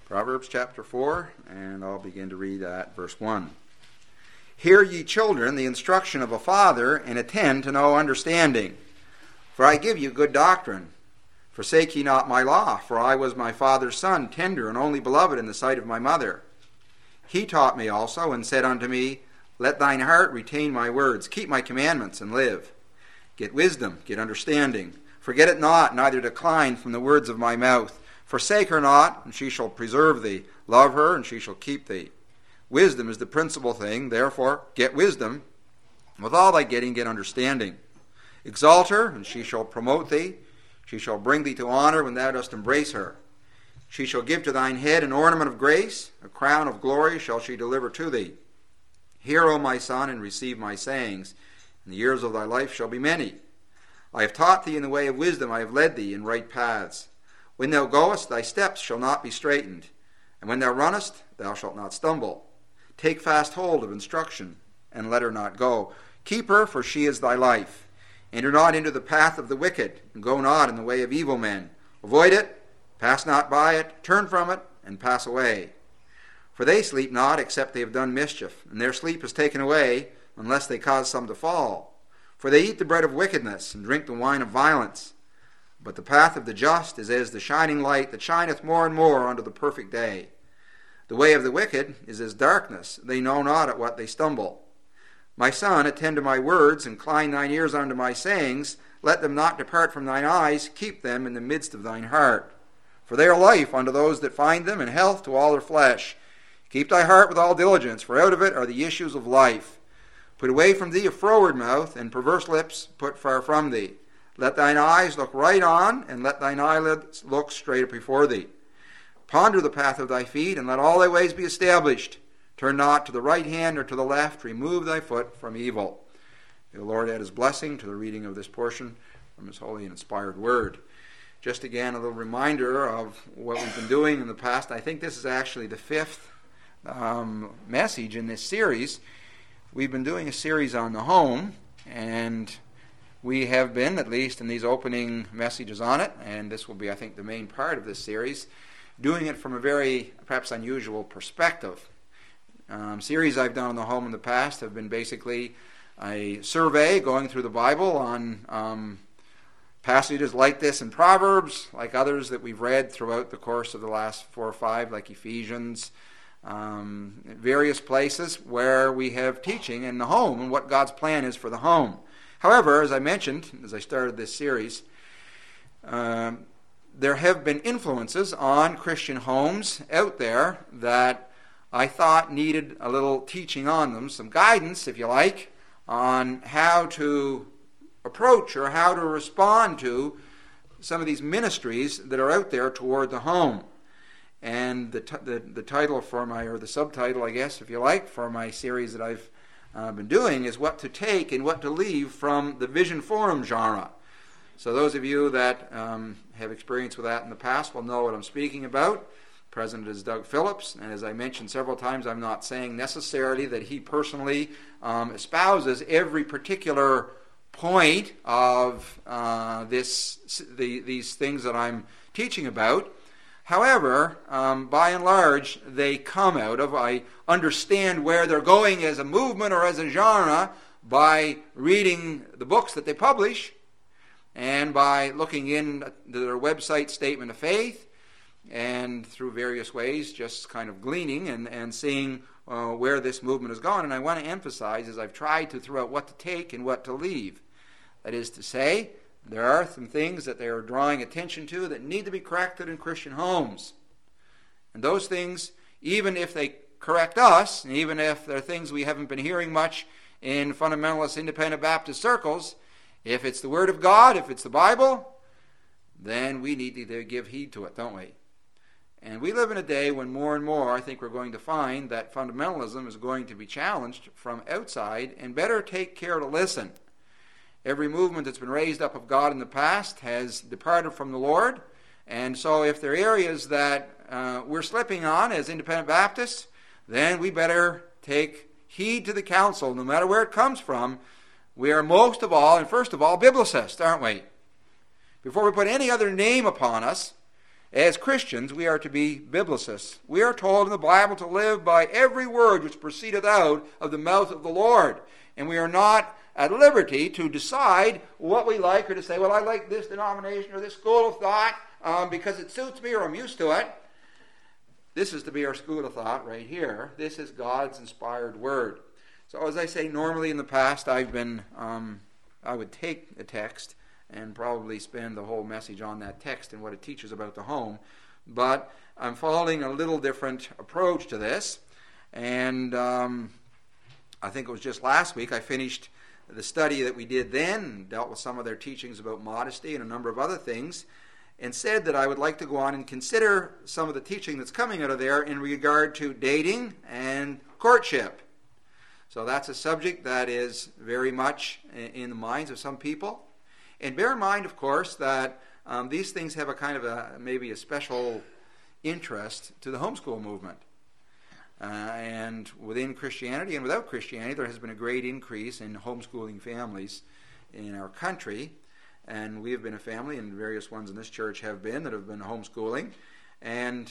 Proverbs chapter 4, and I'll begin to read at verse 1. Hear ye children the instruction of a father, and attend to know understanding. For I give you good doctrine. Forsake ye not my law, for I was my father's son, tender and only beloved in the sight of my mother. He taught me also, and said unto me, Let thine heart retain my words, keep my commandments, and live. Get wisdom, get understanding. Forget it not, neither decline from the words of my mouth. Forsake her not, and she shall preserve thee. Love her, and she shall keep thee. Wisdom is the principal thing, therefore get wisdom. With all thy getting, get understanding. Exalt her, and she shall promote thee. She shall bring thee to honor when thou dost embrace her. She shall give to thine head an ornament of grace, a crown of glory shall she deliver to thee. Hear, O my son, and receive my sayings, and the years of thy life shall be many. I have taught thee in the way of wisdom, I have led thee in right paths. When thou goest, thy steps shall not be straitened, and when thou runnest, thou shalt not stumble. Take fast hold of instruction, and let her not go. Keep her, for she is thy life. Enter not into the path of the wicked, and go not in the way of evil men. Avoid it, pass not by it, turn from it, and pass away. For they sleep not, except they have done mischief, and their sleep is taken away, unless they cause some to fall. For they eat the bread of wickedness, and drink the wine of violence. But the path of the just is as the shining light that shineth more and more unto the perfect day. The way of the wicked is as darkness, they know not at what they stumble. My son, attend to my words, incline thine ears unto my sayings. Let them not depart from thine eyes, keep them in the midst of thine heart. For they are life unto those that find them, and health to all their flesh. Keep thy heart with all diligence, for out of it are the issues of life. Put away from thee a froward mouth, and perverse lips put far from thee. Let thine eyes look right on, and let thine eyelids look straight before thee. Ponder the path of thy feet, and let all thy ways be established. Turn not to the right hand or to the left. Remove thy foot from evil. May the Lord add his blessing to the reading of this portion from his holy and inspired word. Just again, a little reminder of what we've been doing in the past. I think this is actually the fifth message in this series. We've been doing a series on the home, and we have been, at least in these opening messages on it, and this will be, I think, the main part of this series, doing it from a very, perhaps, unusual perspective. Series I've done on the home in the past have been basically a survey going through the Bible on passages like this in Proverbs, like others that we've read throughout the course of the last 4 or 5, like Ephesians, various places where we have teaching in the home and what God's plan is for the home. However, as I mentioned, as I started this series, there have been influences on Christian homes out there that I thought needed a little teaching on them, some guidance, if you like, on how to approach or how to respond to some of these ministries that are out there toward the home. And the title for my, or the subtitle, I guess, if you like, for my series that I've been doing is What to Take and What to Leave from the Vision Forum genre. So those of you that have experience with that in the past will know what I'm speaking about. The president is Doug Phillips, and as I mentioned several times, I'm not saying necessarily that he personally espouses every particular point of these things that I'm teaching about. However, by and large, they come out of, I understand where they're going as a movement or as a genre by reading the books that they publish and by looking into their website statement of faith and through various ways just kind of gleaning and seeing where this movement has gone. And I want to emphasize, as I've tried to throughout, what to take and what to leave. That is to say, there are some things that they are drawing attention to that need to be corrected in Christian homes. And those things, even if they correct us, and even if they're things we haven't been hearing much in fundamentalist independent Baptist circles, if it's the Word of God, if it's the Bible, then we need to give heed to it, don't we? And we live in a day when more and more I think we're going to find that fundamentalism is going to be challenged from outside, and better take care to listen. Every movement that's been raised up of God in the past has departed from the Lord, and so if there are areas that we're slipping on as independent Baptists, then we better take heed to the counsel, no matter where it comes from. We are most of all, and first of all, biblicists, aren't we? Before we put any other name upon us, As Christians, we are to be biblicists. We are told in the Bible to live by every word which proceedeth out of the mouth of the Lord. And we are not at liberty to decide what we like, or to say, well, I like this denomination or this school of thought because it suits me or I'm used to it. This is to be our school of thought right here. This is God's inspired word. So as I say, normally in the past I would take a text and probably spend the whole message on that text and what it teaches about the home. But I'm following a little different approach to this. And I think it was just last week I finished the study that we did then, dealt with some of their teachings about modesty and a number of other things, and said that I would like to go on and consider some of the teaching that's coming out of there in regard to dating and courtship. So that's a subject that is very much in the minds of some people. And bear in mind, of course, that these things have a kind of maybe a special interest to the homeschool movement. And within Christianity and without Christianity, there has been a great increase in homeschooling families in our country. And we have been a family, and various ones in this church have been, that have been homeschooling. And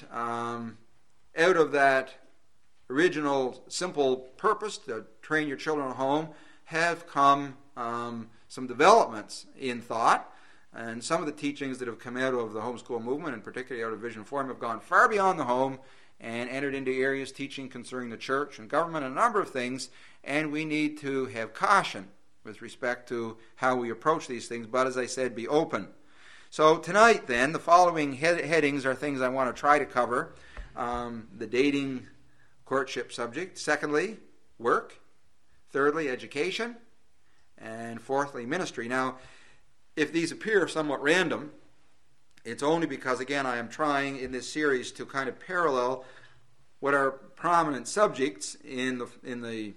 out of that original simple purpose to train your children at home have come some developments in thought. And some of the teachings that have come out of the homeschool movement, and particularly out of Vision Forum, have gone far beyond the home and entered into areas teaching concerning the church and government and a number of things, and we need to have caution with respect to how we approach these things, but as I said, be open. So tonight then, the following headings are things I want to try to cover. The dating courtship subject. Secondly, work. Thirdly, education. And fourthly, ministry. Now, if these appear somewhat random, it's only because, again, I am trying in this series to kind of parallel what are prominent subjects in the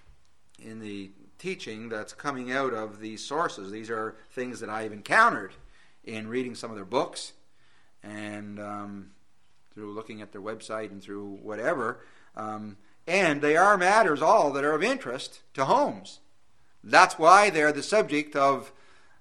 teaching that's coming out of these sources. These are things that I've encountered in reading some of their books and through looking at their website and through whatever. And they are matters all that are of interest to homes. That's why they're the subject of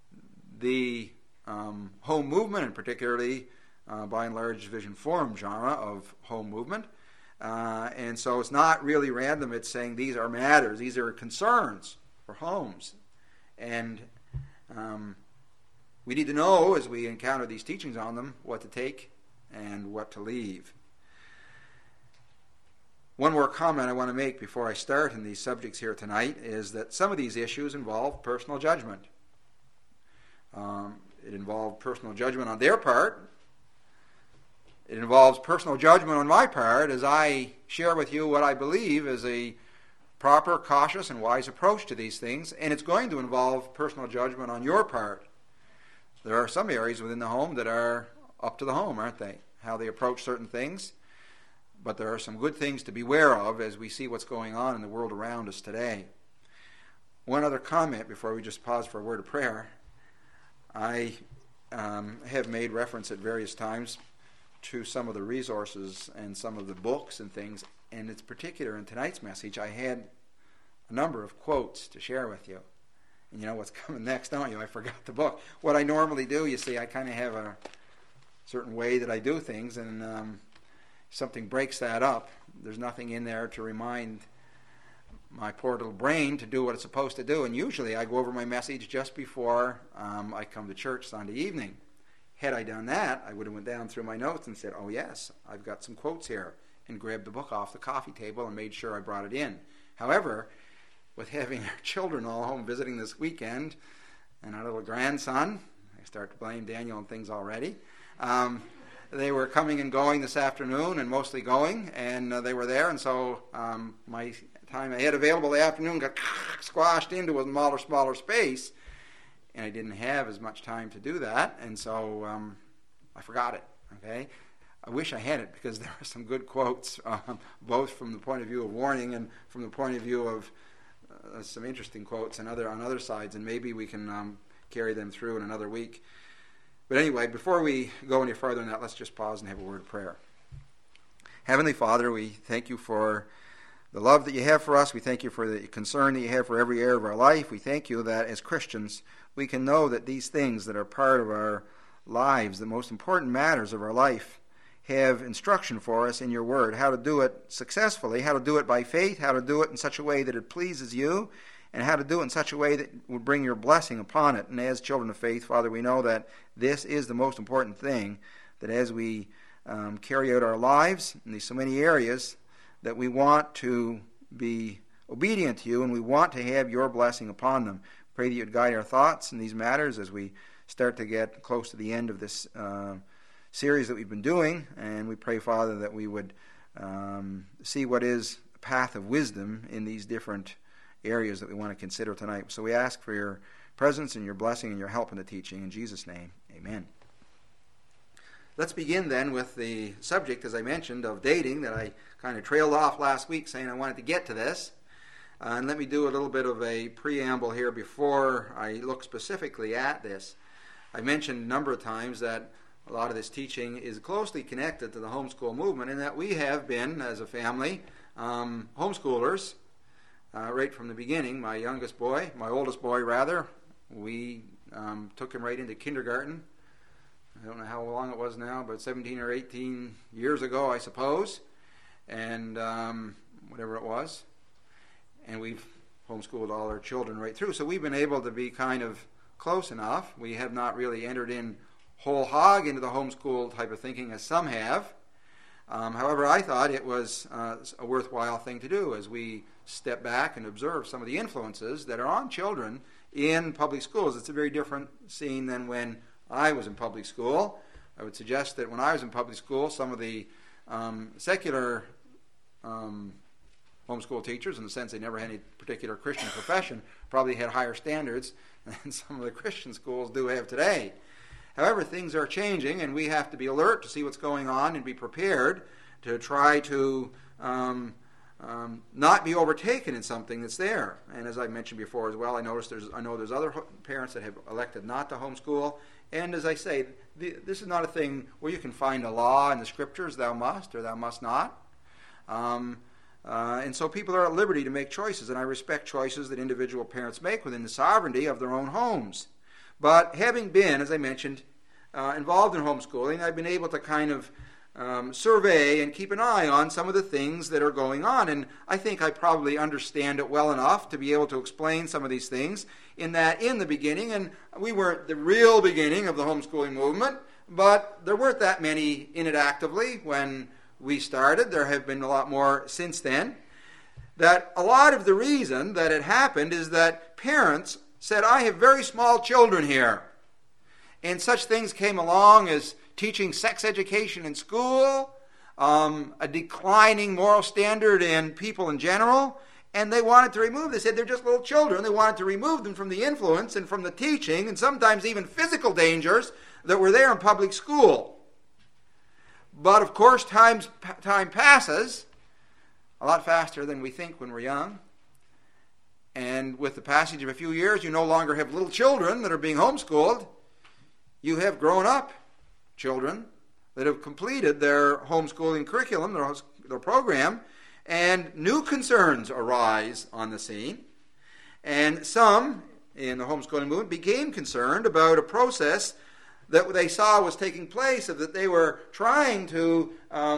the home movement, and particularly, by and large, Vision Forum genre of home movement. And so it's not really random. It's saying these are matters, these are concerns for homes. And we need to know, as we encounter these teachings on them, what to take and what to leave. One more comment I want to make before I start in these subjects here tonight is that some of these issues involve personal judgment. It involved personal judgment on their part. It involves personal judgment on my part as I share with you what I believe is a proper, cautious, and wise approach to these things, and it's going to involve personal judgment on your part. There are some areas within the home that are up to the home, aren't they? How they approach certain things. But there are some good things to beware of as we see what's going on in the world around us today. One other comment before we just pause for a word of prayer. I have made reference at various times to some of the resources and some of the books and things, and it's particular in tonight's message. I had a number of quotes to share with you. And you know what's coming next, don't you? I forgot the book. What I normally do, you see, I kind of have a certain way that I do things, and something breaks that up. There's nothing in there to remind my poor little brain to do what it's supposed to do. And usually I go over my message just before I come to church Sunday evening. Had I done that, I would have went down through my notes and said, oh yes, I've got some quotes here, and grabbed the book off the coffee table and made sure I brought it in. However, with having our children all home visiting this weekend, and our little grandson, I start to blame Daniel and things already, they were coming and going this afternoon, and mostly going, and they were there, and so my time I had available the afternoon got squashed into a smaller space, and I didn't have as much time to do that, and so I forgot it, okay? I wish I had it, because there are some good quotes, both from the point of view of warning and from the point of view of some interesting quotes on other sides, and maybe we can carry them through in another week. But anyway, before we go any further than that, let's just pause and have a word of prayer. Heavenly Father, we thank you for the love that you have for us. We thank you for the concern that you have for every area of our life. We thank you that as Christians, we can know that these things that are part of our lives, the most important matters of our life, have instruction for us in your word, how to do it successfully, how to do it by faith, how to do it in such a way that it pleases you, and how to do it in such a way that would bring your blessing upon it. And as children of faith, Father, we know that this is the most important thing, that as we carry out our lives in these so many areas, that we want to be obedient to you and we want to have your blessing upon them. Pray that you would guide our thoughts in these matters as we start to get close to the end of this series that we've been doing, and we pray, Father, that we would see what is a path of wisdom in these different areas that we want to consider tonight. So we ask for your presence and your blessing and your help in the teaching. In Jesus' name, amen. Let's begin then with the subject, as I mentioned, of dating that I kind of trailed off last week saying I wanted to get to this. And let me do a little bit of a preamble here before I look specifically at this. I mentioned a number of times that a lot of this teaching is closely connected to the homeschool movement, in that we have been, as a family, homeschoolers right from the beginning. My oldest boy, we took him right into kindergarten. I don't know how long it was now, but 17 or 18 years ago, I suppose, and whatever it was. And we've homeschooled all our children right through. So we've been able to be kind of close enough. We have not really entered in whole hog into the homeschool type of thinking as some have. However, I thought it was a worthwhile thing to do as we step back and observe some of the influences that are on children in public schools. It's a very different scene than when I was in public school. I would suggest that when I was in public school, some of the secular homeschool teachers, in the sense they never had any particular Christian profession, probably had higher standards than some of the Christian schools do have today. However, things are changing, and we have to be alert to see what's going on and be prepared to try to not be overtaken in something that's there. And as I mentioned before as well, I know there's other parents that have elected not to homeschool. And as I say, this is not a thing where you can find a law in the scriptures, thou must or thou must not. And so people are at liberty to make choices, and I respect choices that individual parents make within the sovereignty of their own homes. But having been, as I mentioned, involved in homeschooling, I've been able to kind of survey and keep an eye on some of the things that are going on. And I think I probably understand it well enough to be able to explain some of these things, in that in the beginning, and we weren't the real beginning of the homeschooling movement, but there weren't that many in it actively when we started. There have been a lot more since then. That a lot of the reason that it happened is that parents said, I have very small children here. And such things came along as teaching sex education in school, a declining moral standard in people in general, and they wanted to remove, they said they're just little children, they wanted to remove them from the influence and from the teaching and sometimes even physical dangers that were there in public school. But of course, time passes a lot faster than we think when we're young. And with the passage of a few years, you no longer have little children that are being homeschooled. You have grown up children that have completed their homeschooling curriculum, their program, and new concerns arise on the scene. And some in the homeschooling movement became concerned about a process that they saw was taking place, of that they were trying to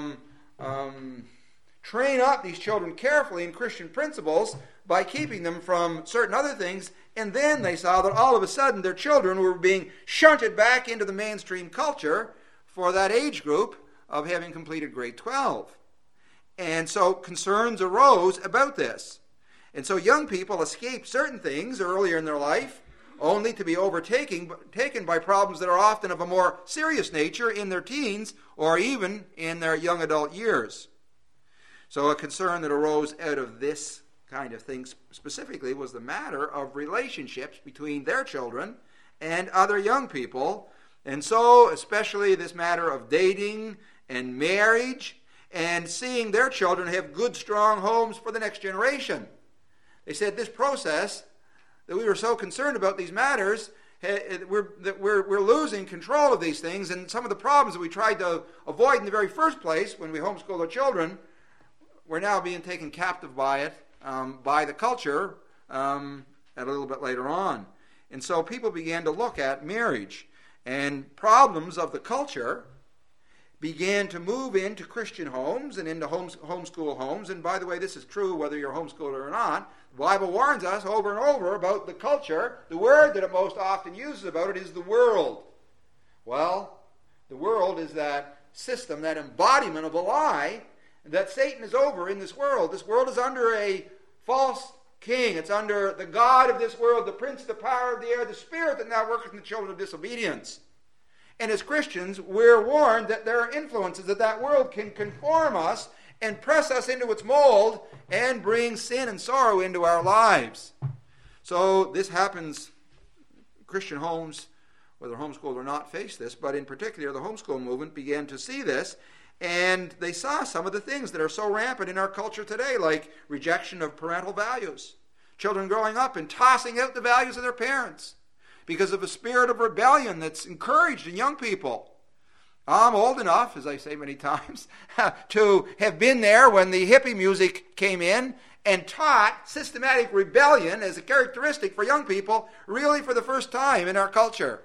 train up these children carefully in Christian principles by keeping them from certain other things, and then they saw that all of a sudden their children were being shunted back into the mainstream culture for that age group of having completed grade 12. And so concerns arose about this. And so young people escape certain things earlier in their life, only to be taken by problems that are often of a more serious nature in their teens or even in their young adult years. So a concern that arose out of this kind of thing specifically was the matter of relationships between their children and other young people. And so especially this matter of dating and marriage and seeing their children have good, strong homes for the next generation. They said this process, that we were so concerned about these matters, we're losing control of these things, and some of the problems that we tried to avoid in the very first place when we homeschooled our children, we're now being taken captive by it, by the culture, a little bit later on. And so people began to look at marriage And problems of the culture began to move into Christian homes and into homeschool homes. And by the way, this is true whether you're homeschooled or not. The Bible warns us over and over about the culture. The word that it most often uses about it is the world. Well, the world is that system, that embodiment of a lie that Satan is over in this world. This world is under a false king. It's under the god of this world, the prince, the power of the air, the spirit that now worketh in the children of disobedience. And as Christians, we're warned that there are influences that world can conform us and press us into its mold and bring sin and sorrow into our lives. So this happens. Christian homes, whether homeschooled or not, face this, but in particular the homeschool movement began to see this, and they saw some of the things that are so rampant in our culture today, like rejection of parental values. Children growing up and tossing out the values of their parents because of a spirit of rebellion that's encouraged in young people. I'm old enough, as I say many times, to have been there when the hippie music came in and taught systematic rebellion as a characteristic for young people, really for the first time in our culture.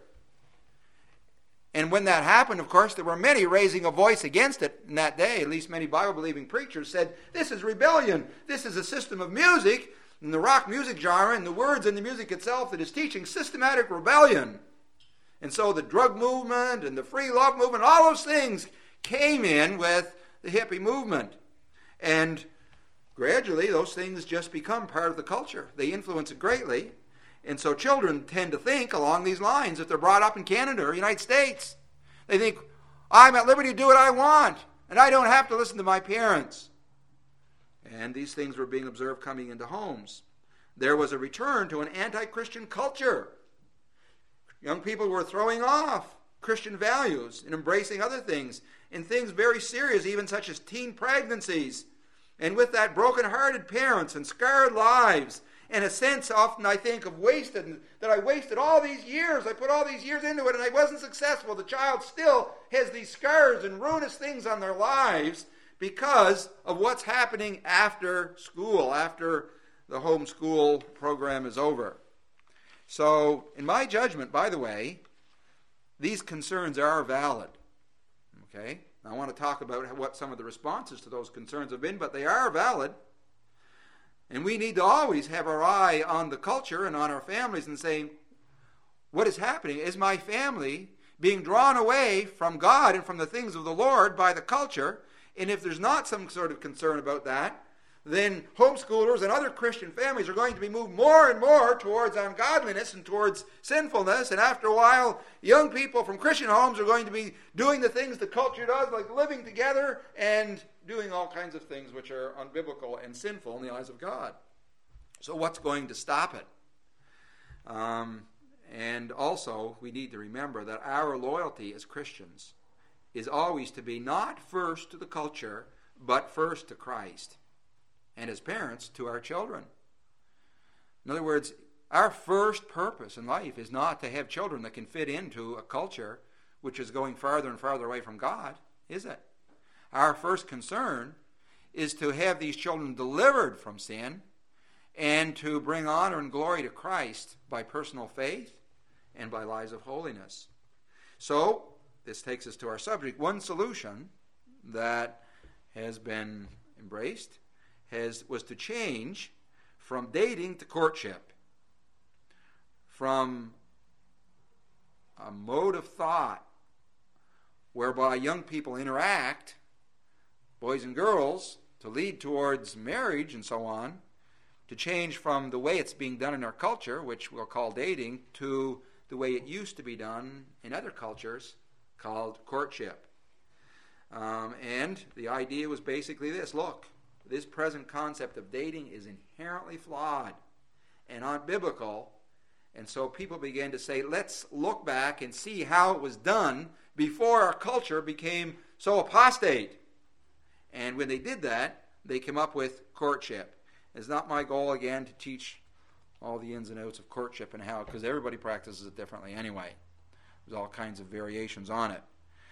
And when that happened, of course, there were many raising a voice against it in that day. At least many Bible-believing preachers said, this is rebellion. This is a system of music in the rock music genre and the words in the music itself that is teaching systematic rebellion. And so the drug movement and the free love movement, all those things came in with the hippie movement. And gradually those things just become part of the culture. They influence it greatly. And so children tend to think along these lines if they're brought up in Canada or the United States. They think, I'm at liberty to do what I want, and I don't have to listen to my parents. And these things were being observed coming into homes. There was a return to an anti-Christian culture. Young people were throwing off Christian values and embracing other things, and things very serious, even such as teen pregnancies. And with that, broken-hearted parents and scarred lives, and a sense often, I think, of wasted, that I wasted all these years. I put all these years into it, and I wasn't successful. The child still has these scars and ruinous things on their lives because of what's happening after school, after the homeschool program is over. So, in my judgment, by the way, these concerns are valid. Okay? Now, I want to talk about what some of the responses to those concerns have been, but they are valid. And we need to always have our eye on the culture and on our families and saying, what is happening? Is my family being drawn away from God and from the things of the Lord by the culture? And if there's not some sort of concern about that, then homeschoolers and other Christian families are going to be moved more and more towards ungodliness and towards sinfulness. And after a while, young people from Christian homes are going to be doing the things the culture does, like living together and doing all kinds of things which are unbiblical and sinful in the eyes of God. So what's going to stop it? And also, we need to remember that our loyalty as Christians is always to be not first to the culture, but first to Christ. And as parents, to our children. In other words, our first purpose in life is not to have children that can fit into a culture which is going farther and farther away from God, is it? Our first concern is to have these children delivered from sin and to bring honor and glory to Christ by personal faith and by lives of holiness. So, this takes us to our subject. One solution that has been embraced was to change from dating to courtship, from a mode of thought whereby young people interact, boys and girls, to lead towards marriage and so on, to change from the way it's being done in our culture, which we'll call dating, to the way it used to be done in other cultures, called courtship. And the idea was basically this: look, this present concept of dating is inherently flawed and unbiblical. And so people began to say, let's look back and see how it was done before our culture became so apostate. And when they did that, they came up with courtship. It's not my goal, again, to teach all the ins and outs of courtship and how, because everybody practices it differently anyway. There's all kinds of variations on it.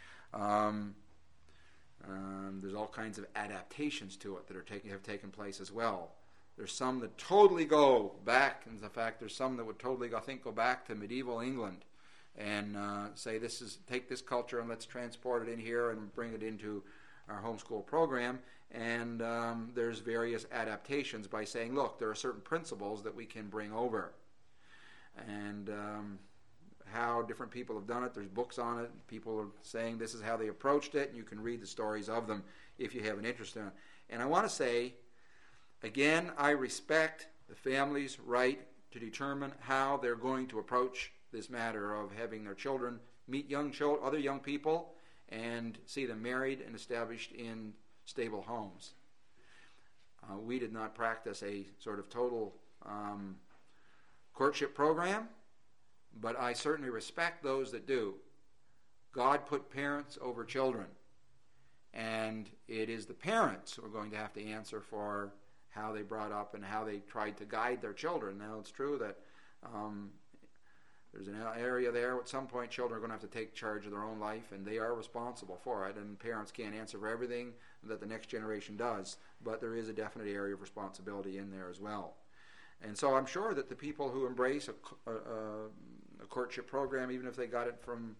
There's all kinds of adaptations to it that have taken place as well. There's some that totally go back, in fact, there's some that would totally, I think, go back to medieval England and say take this culture and let's transport it in here and bring it into our homeschool program. And there's various adaptations by saying, look, there are certain principles that we can bring over. And how different people have done it. There's books on it. People are saying this is how they approached it, and you can read the stories of them if you have an interest in it. And I want to say, again, I respect the family's right to determine how they're going to approach this matter of having their children meet other young people and see them married and established in stable homes. We did not practice a sort of total courtship program, but I certainly respect those that do. God put parents over children, and it is the parents who are going to have to answer for how they brought up and how they tried to guide their children. Now, it's true that there's an area there at some point children are going to have to take charge of their own life, and they are responsible for it, and parents can't answer for everything that the next generation does, but there is a definite area of responsibility in there as well. And so I'm sure that the people who embrace a courtship program, even if they got it from,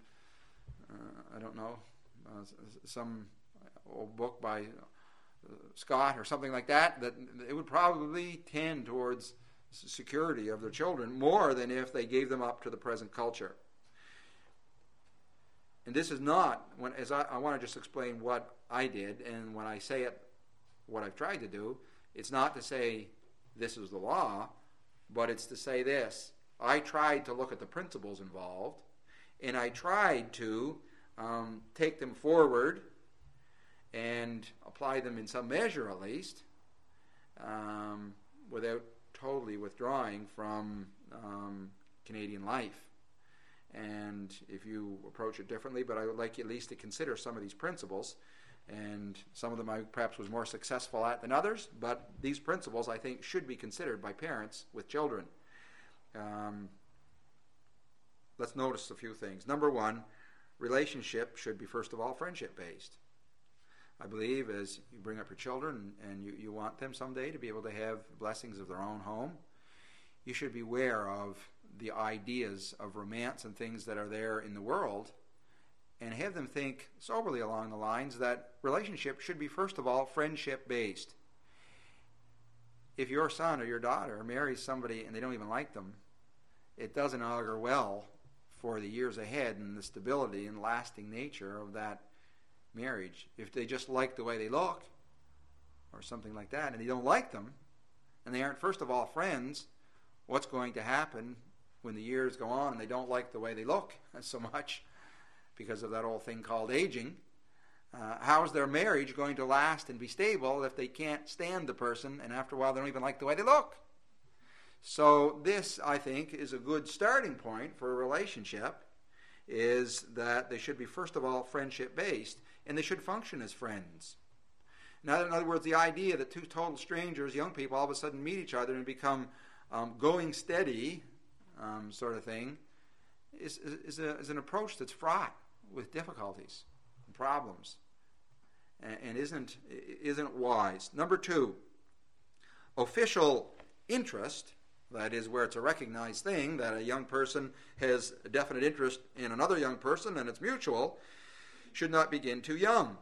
some old book by Scott or something like that, that it would probably tend towards security of their children more than if they gave them up to the present culture. And this is not, I want to just explain what I did, and when I say it, what I've tried to do, it's not to say this is the law, but it's to say this. I tried to look at the principles involved, and I tried to take them forward and apply them in some measure at least, without totally withdrawing from Canadian life. And if you approach it differently, but I would like you at least to consider some of these principles, and some of them I perhaps was more successful at than others, but these principles I think should be considered by parents with children. Let's notice a few things. Number one, relationship should be first of all friendship-based. I believe as you bring up your children and you want them someday to be able to have blessings of their own home, you should be aware of the ideas of romance and things that are there in the world, and have them think soberly along the lines that relationship should be first of all friendship-based. If your son or your daughter marries somebody and they don't even like them, it doesn't augur well for the years ahead and the stability and lasting nature of that marriage. If they just like the way they look or something like that, and you don't like them, and they aren't first of all friends, what's going to happen when the years go on and they don't like the way they look so much because of that old thing called aging? How is their marriage going to last and be stable if they can't stand the person, and after a while they don't even like the way they look? So this, I think, is a good starting point for a relationship, is that they should be first of all friendship-based, and they should function as friends. Now, in other words, the idea that two total strangers, young people, all of a sudden meet each other and become going steady sort of thing is an approach that's fraught with difficulties and problems, and isn't wise. Number two, official interest, that is where it's a recognized thing that a young person has a definite interest in another young person and it's mutual, should not begin too young.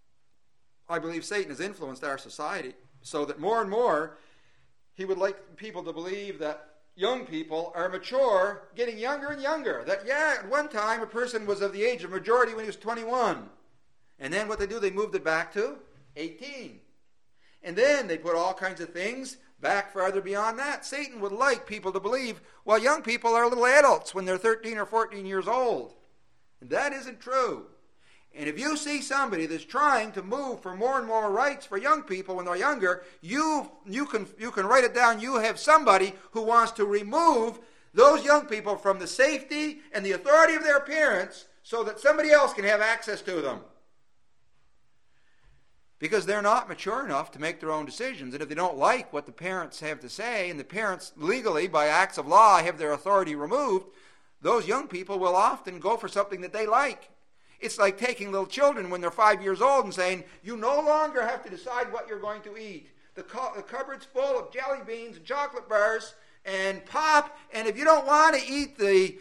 I believe Satan has influenced our society so that more and more he would like people to believe that young people are mature, getting younger and younger. That, at one time a person was of the age of majority when he was 21. And then what they moved it back to 18. And then they put all kinds of things back farther beyond that. Satan would like people to believe, well, young people are little adults when they're 13 or 14 years old. And that isn't true. And if you see somebody that's trying to move for more and more rights for young people when they're younger, you can write it down. You have somebody who wants to remove those young people from the safety and the authority of their parents so that somebody else can have access to them. Because they're not mature enough to make their own decisions. And if they don't like what the parents have to say, and the parents legally, by acts of law, have their authority removed, those young people will often go for something that they like. It's like taking little children when they're 5 years old and saying, you no longer have to decide what you're going to eat. The cupboard's full of jelly beans and chocolate bars. and pop. And if you don't want to eat the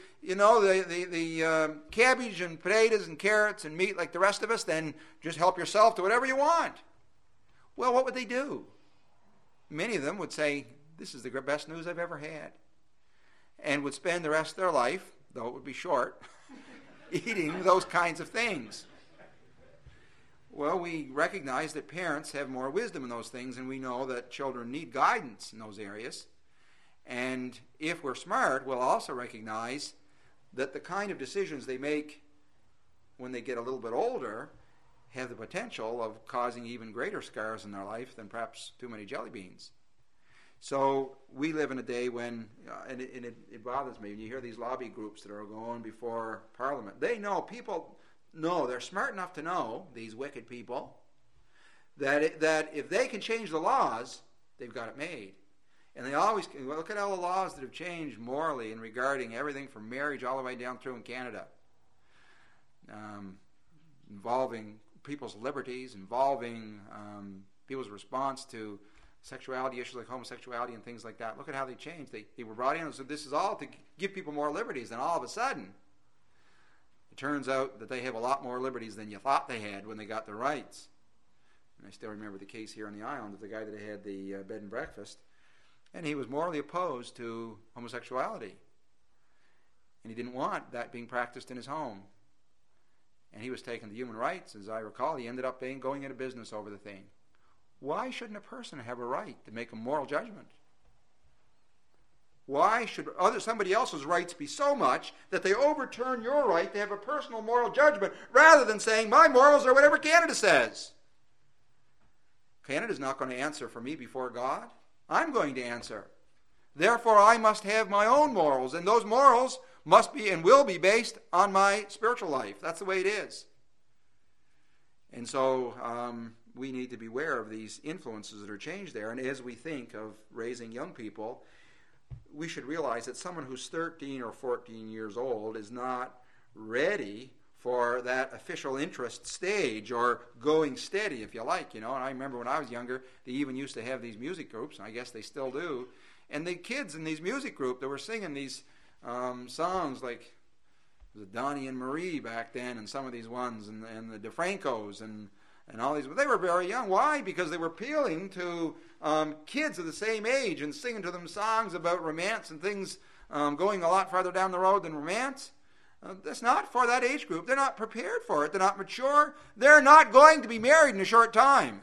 cabbage and potatoes and carrots and meat like the rest of us, then just help yourself to whatever you want. Well, what would they do? Many of them would say, this is the best news I've ever had, and would spend the rest of their life, though it would be short, eating those kinds of things. Well, we recognize that parents have more wisdom in those things, and we know that children need guidance in those areas. And if we're smart, we'll also recognize that the kind of decisions they make when they get a little bit older have the potential of causing even greater scars in their life than perhaps too many jelly beans. So we live in a day when, and it bothers me, when you hear these lobby groups that are going before Parliament. They know, people know, they're smart enough to know, these wicked people, that if they can change the laws, they've got it made. And they always, look at all the laws that have changed morally in regarding everything from marriage all the way down through in Canada, involving people's liberties, involving people's response to sexuality issues like homosexuality and things like that. Look at how they changed. They were brought in and said this is all to give people more liberties, and all of a sudden it turns out that they have a lot more liberties than you thought they had when they got their rights. And I still remember the case here on the island of the guy that had the bed and breakfast, and he was morally opposed to homosexuality, and he didn't want that being practiced in his home. And he was taken to human rights, as I recall. He ended up going into business over the thing. Why shouldn't a person have a right to make a moral judgment? Why should somebody else's rights be so much that they overturn your right to have a personal moral judgment rather than saying, my morals are whatever Canada says? Canada's not going to answer for me before God. I'm going to answer. Therefore, I must have my own morals, and those morals must be and will be based on my spiritual life. That's the way it is. And so we need to be aware of these influences that are changed there. And as we think of raising young people, we should realize that someone who's 13 or 14 years old is not ready for that official interest stage, or going steady, if you like. And I remember when I was younger, they even used to have these music groups, and I guess they still do. And the kids in these music groups, they were singing these songs like Donnie and Marie back then, and some of these ones, and the DeFrancos, and all these. They were very young. Why? Because they were appealing to kids of the same age and singing to them songs about romance and things going a lot farther down the road than romance. That's not for that age group. They're not prepared for it. They're not mature. They're not going to be married in a short time.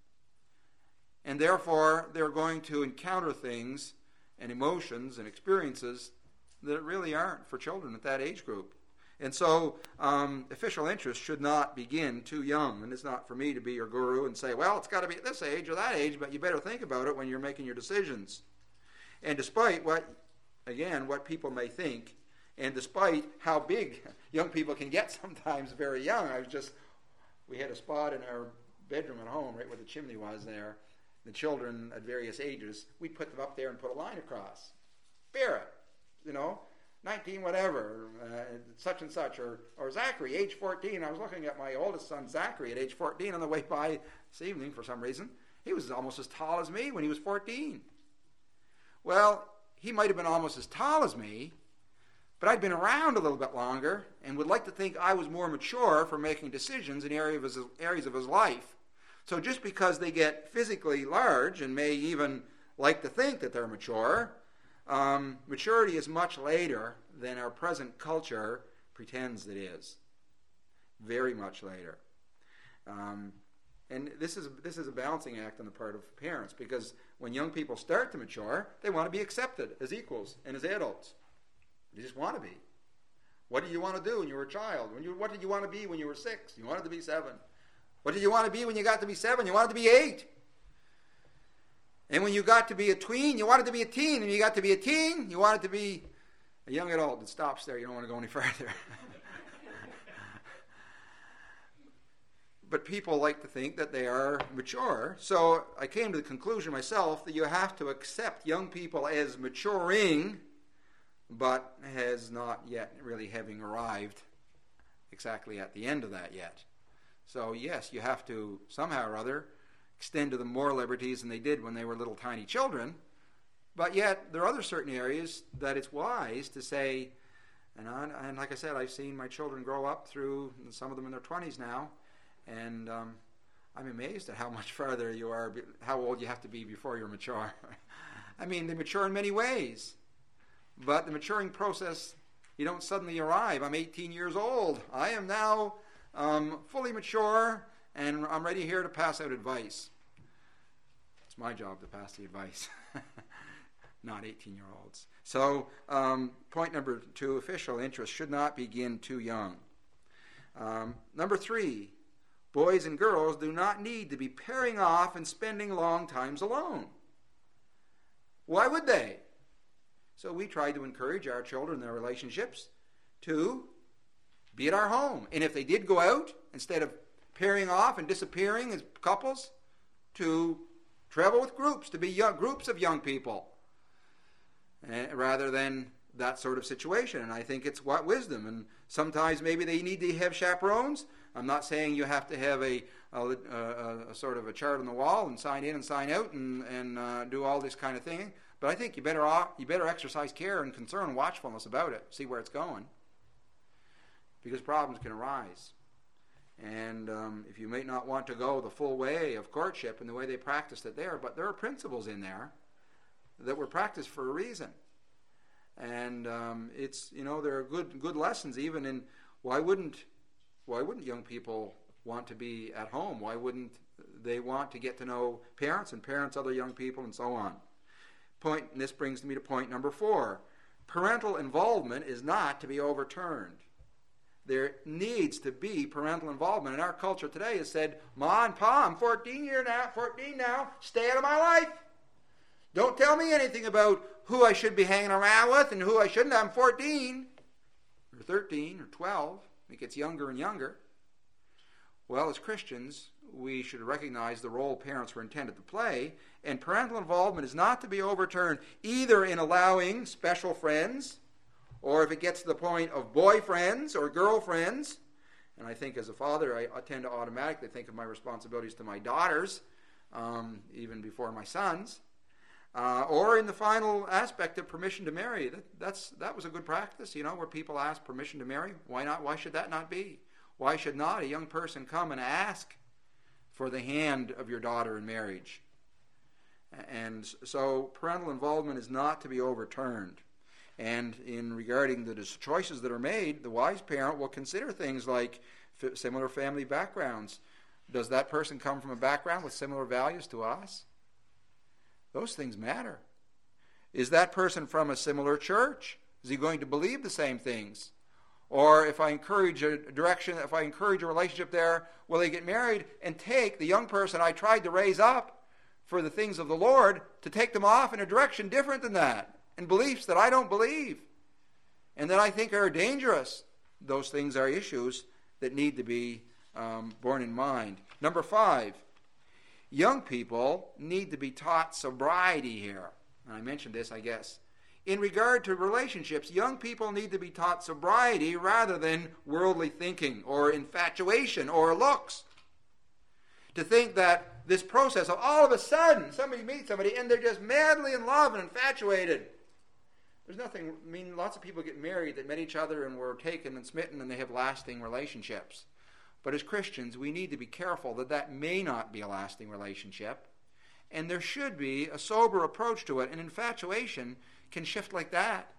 And therefore, they're going to encounter things and emotions and experiences that really aren't for children at that age group. And so official interest should not begin too young. And it's not for me to be your guru and say, well, it's got to be at this age or that age, but you better think about it when you're making your decisions. And despite what people may think, and despite how big young people can get sometimes very young, we had a spot in our bedroom at home right where the chimney was there. The children at various ages, we put them up there and put a line across. Barrett, 19 whatever, such and such, or Zachary, age 14. I was looking at my oldest son, Zachary, at age 14 on the way by this evening for some reason. He was almost as tall as me when he was 14. Well, he might have been almost as tall as me, but I'd been around a little bit longer and would like to think I was more mature for making decisions in areas of his life. So just because they get physically large and may even like to think that they're mature, maturity is much later than our present culture pretends it is. Very much later. And this is a balancing act on the part of parents, because when young people start to mature, they want to be accepted as equals and as adults. They just want to be. What did you want to do when you were a child? What did you want to be when you were 6? You wanted to be 7. What did you want to be when you got to be 7? You wanted to be 8. And when you got to be a tween, you wanted to be a teen. And when you got to be a teen, you wanted to be a young adult. It stops there. You don't want to go any further. But people like to think that they are mature. So I came to the conclusion myself that you have to accept young people as maturing, but as not yet really having arrived exactly at the end of that yet. So yes, you have to somehow or other extend to them more liberties than they did when they were little tiny children, But yet, there are other certain areas that it's wise to say, and like I said, I've seen my children grow up through, some of them in their 20s now, and I'm amazed at how much farther you are, how old you have to be before you're mature. I mean, they mature in many ways, but the maturing process, you don't suddenly arrive. I'm 18 years old. I am now fully mature, and I'm ready here to pass out advice. It's my job to pass the advice. Not 18-year-olds. So, point number 2, official interest should not begin too young. Number 3, boys and girls do not need to be pairing off and spending long times alone. Why would they? So we try to encourage our children in their relationships to be at our home. And if they did go out, instead of pairing off and disappearing as couples, to travel with groups, to be groups of young people, rather than that sort of situation. And I think it's what wisdom. And sometimes maybe they need to have chaperones. I'm not saying you have to have a sort of a chart on the wall and sign in and sign out and do all this kind of thing. But I think you better exercise care and concern and watchfulness about it. See where it's going, because problems can arise. And if you may not want to go the full way of courtship and the way they practiced it there, but there are principles in there that were practiced for a reason. And it's, there are good lessons even in why wouldn't young people want to be at home? Why wouldn't they want to get to know parents and parents other young people and so on? And this brings me to point number 4. Parental involvement is not to be overturned. There needs to be parental involvement. And our culture today has said, Ma and Pa, I'm 14 now, stay out of my life. Don't tell me anything about who I should be hanging around with and who I shouldn't. I'm 14 or 13 or 12. It gets younger and younger. Well, as Christians, we should recognize the role parents were intended to play, and parental involvement is not to be overturned either in allowing special friends, or if it gets to the point of boyfriends or girlfriends. And I think as a father, I tend to automatically think of my responsibilities to my daughters, even before my sons. Or in the final aspect of permission to marry. That was a good practice, where people ask permission to marry. Why not? Why should that not be? Why should not a young person come and ask for the hand of your daughter in marriage? And so parental involvement is not to be overturned. And in regarding the choices that are made, the wise parent will consider things like similar family backgrounds. Does that person come from a background with similar values to us? Those things matter. Is that person from a similar church? Is he going to believe the same things? Or if I encourage a relationship there, will they get married and take the young person I tried to raise up for the things of the Lord to take them off in a direction different than that, and beliefs that I don't believe and that I think are dangerous? Those things are issues that need to be borne in mind. Number 5. Young people need to be taught sobriety here. And I mentioned this, I guess. In regard to relationships, young people need to be taught sobriety rather than worldly thinking or infatuation or looks. To think that this process of all of a sudden somebody meets somebody and they're just madly in love and infatuated. There's nothing, lots of people get married that met each other and were taken and smitten and they have lasting relationships. But as Christians, we need to be careful that may not be a lasting relationship. And there should be a sober approach to it. And infatuation can shift like that.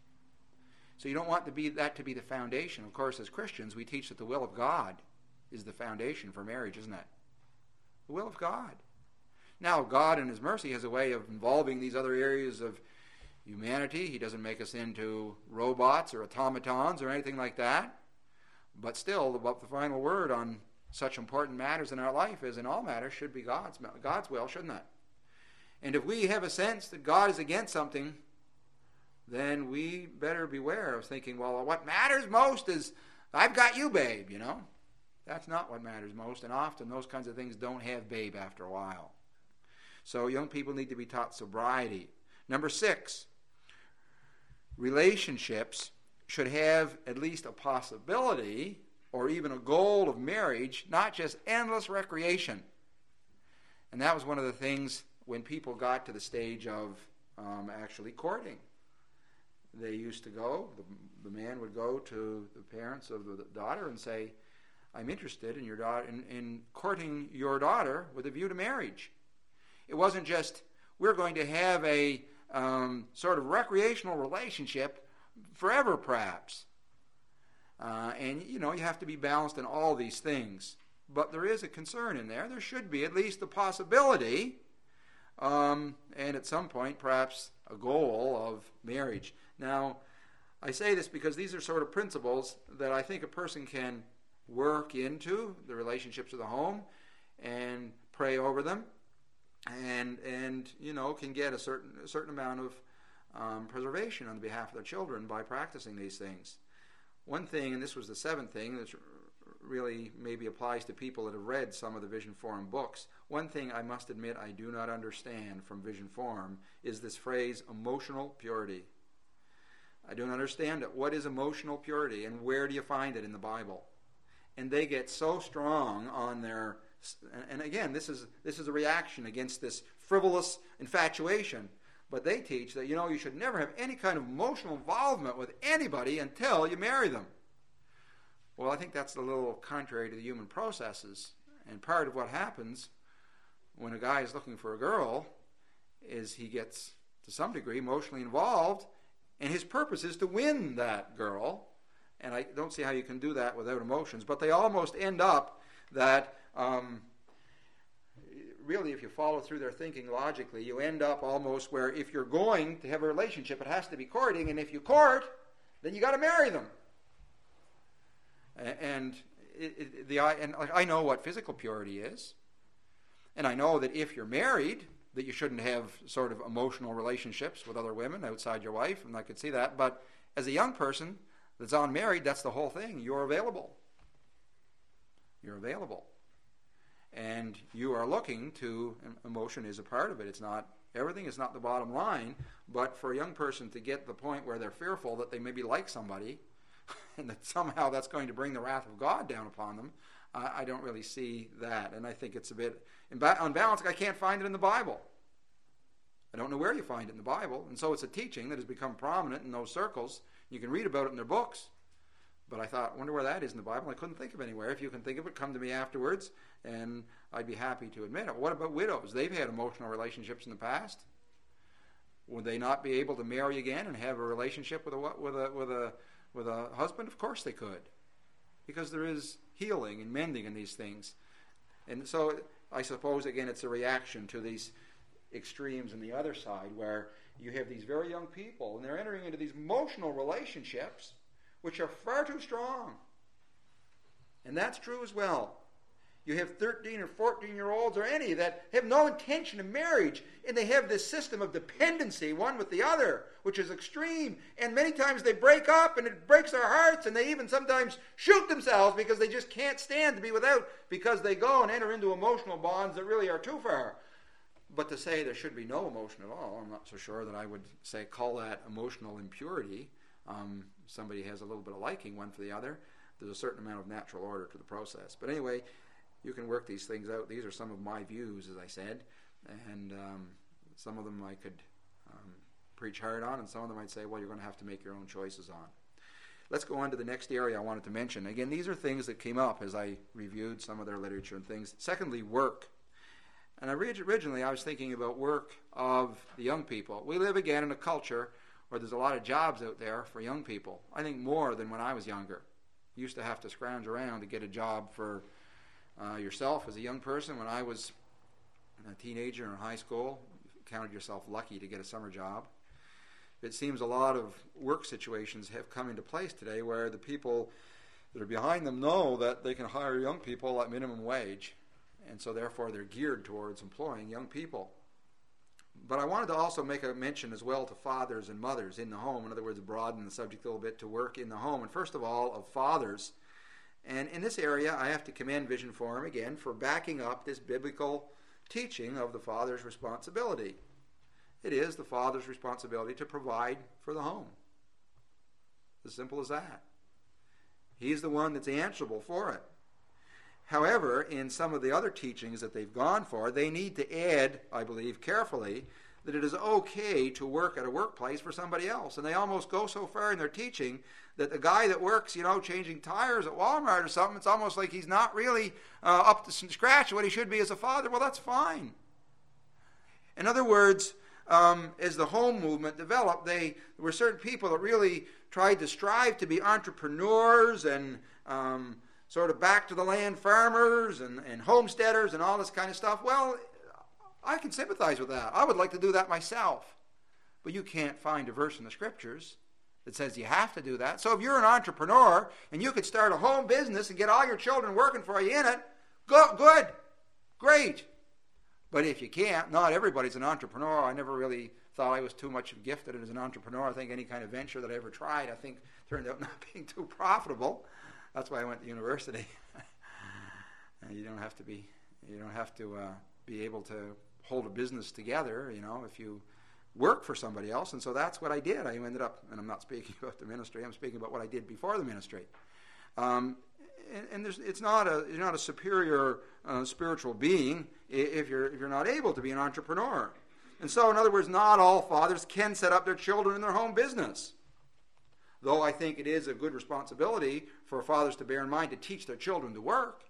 So you don't want that to be the foundation. Of course, as Christians, we teach that the will of God is the foundation for marriage, isn't it? The will of God. Now, God in His mercy has a way of involving these other areas of humanity. He doesn't make us into robots or automatons or anything like that. But still, the final word on such important matters in our life, as in all matters, should be God's will, shouldn't it? And if we have a sense that God is against something, then we better beware of thinking, well, what matters most is, I've got you, babe, That's not what matters most, and often those kinds of things don't have babe after a while. So young people need to be taught sobriety. Number 6, relationships should have at least a possibility or even a goal of marriage, not just endless recreation. And that was one of the things when people got to the stage of actually courting. They used to go, the man would go to the parents of the daughter and say, I'm interested in your daughter, in courting your daughter with a view to marriage. It wasn't just, we're going to have a sort of recreational relationship forever, perhaps. And, you have to be balanced in all these things. But there is a concern in there. There should be at least the possibility, and at some point, perhaps a goal of marriage. Now, I say this because these are sort of principles that I think a person can work into the relationships of the home and pray over them, and can get a certain amount of preservation on behalf of their children by practicing these things. One thing, and this was the seventh thing, that really maybe applies to people that have read some of the Vision Forum books. One thing I must admit I do not understand from Vision Forum is this phrase, emotional purity. I don't understand it. What is emotional purity, and where do you find it in the Bible? And they get so strong on their, and again, this is a reaction against this frivolous infatuation. But they teach that, you should never have any kind of emotional involvement with anybody until you marry them. Well, I think that's a little contrary to the human processes. And part of what happens when a guy is looking for a girl is he gets, to some degree, emotionally involved, and his purpose is to win that girl. And I don't see how you can do that without emotions. But they almost end up that... really, if you follow through their thinking logically, you end up almost where if you're going to have a relationship, it has to be courting, and if you court, then you got to marry them. And I know what physical purity is, and I know that if you're married, that you shouldn't have sort of emotional relationships with other women outside your wife, and I could see that. But as a young person that's unmarried, that's the whole thing. You're available. You're available. And you are looking to, emotion is a part of it. It's not, everything is not the bottom line, but for a young person to get to the point where they're fearful that they maybe like somebody, and that somehow that's going to bring the wrath of God down upon them, I don't really see that. And I think it's a bit unbalanced. I can't find it in the Bible. I don't know where you find it in the Bible. And so it's a teaching that has become prominent in those circles. You can read about it in their books. But I thought, wonder where that is in the Bible. I couldn't think of anywhere. If you can think of it, come to me afterwards, and I'd be happy to admit it. What about widows? They've had emotional relationships in the past. Would they not be able to marry again and have a relationship with a husband? Of course they could, because there is healing and mending in these things. And so I suppose again it's a reaction to these extremes on the other side, where you have these very young people and they're entering into these emotional relationships which are far too strong. And that's true as well. You have 13 or 14-year-olds or any that have no intention of marriage, and they have this system of dependency one with the other, which is extreme. And many times they break up, and it breaks their hearts, and they even sometimes shoot themselves because they just can't stand to be without, because they go and enter into emotional bonds that really are too far. But to say there should be no emotion at all, I'm not so sure that I would say call that emotional impurity. Somebody has a little bit of liking one for the other. There's a certain amount of natural order to the process. But anyway, you can work these things out. These are some of my views, as I said, and some of them I could preach hard on, and some of them I'd say, well, you're going to have to make your own choices on. Let's go on to the next area I wanted to mention. Again, these are things that came up as I reviewed some of their literature and things. Secondly, work. And originally I was thinking about work of the young people. We live again in a culture where there's a lot of jobs out there for young people. I think more than when I was younger. You used to have to scrounge around to get a job for yourself as a young person. When I was a teenager in high school, you counted yourself lucky to get a summer job. It seems a lot of work situations have come into place today where the people that are behind them know that they can hire young people at minimum wage, and so therefore they're geared towards employing young people. But I wanted to also make a mention as well to fathers and mothers in the home. In other words, broaden the subject a little bit to work in the home. And first of all, of fathers. And in this area, I have to commend Vision Forum again for backing up this biblical teaching of the father's responsibility. It is the father's responsibility to provide for the home. As simple as that. He's the one that's answerable for it. However, in some of the other teachings that they've gone for, they need to add, I believe, carefully, that it is okay to work at a workplace for somebody else. And they almost go so far in their teaching that the guy that works, changing tires at Walmart or something, it's almost like he's not really up to scratch what he should be as a father. Well, that's fine. In other words, as the home movement developed, there were certain people that really tried to strive to be entrepreneurs and sort of back to the land farmers and homesteaders and all this kind of stuff. Well, I can sympathize with that. I would like to do that myself. But you can't find a verse in the Scriptures that says you have to do that. So if you're an entrepreneur and you could start a home business and get all your children working for you in it, good, great. But if you can't, not everybody's an entrepreneur. I never really thought I was too much gifted as an entrepreneur. I think any kind of venture that I ever tried, I think turned out not being too profitable. That's why I went to university. You don't have to be able to hold a business together, if you work for somebody else. And so that's what I did. I ended up, and I'm not speaking about the ministry, I'm speaking about what I did before the ministry. And you're not a superior spiritual being if you're not able to be an entrepreneur. And so, in other words, not all fathers can set up their children in their home business. Though I think it is a good responsibility for fathers to bear in mind to teach their children to work.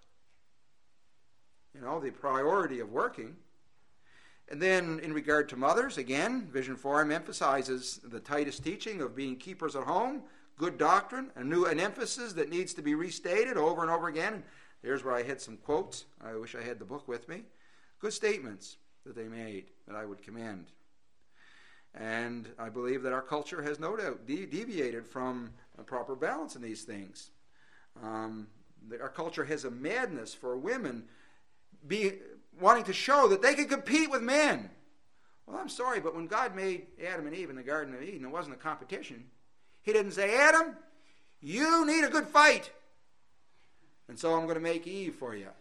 The priority of working. And then in regard to mothers, again, Vision Forum emphasizes the Titus teaching of being keepers at home, good doctrine, an emphasis that needs to be restated over and over again. Here's where I had some quotes. I wish I had the book with me. Good statements that they made that I would commend. And I believe that our culture has no doubt deviated from a proper balance in these things. Our culture has a madness for women wanting to show that they can compete with men. Well, I'm sorry, but when God made Adam and Eve in the Garden of Eden, it wasn't a competition. He didn't say, Adam, you need a good fight, and so I'm going to make Eve for you.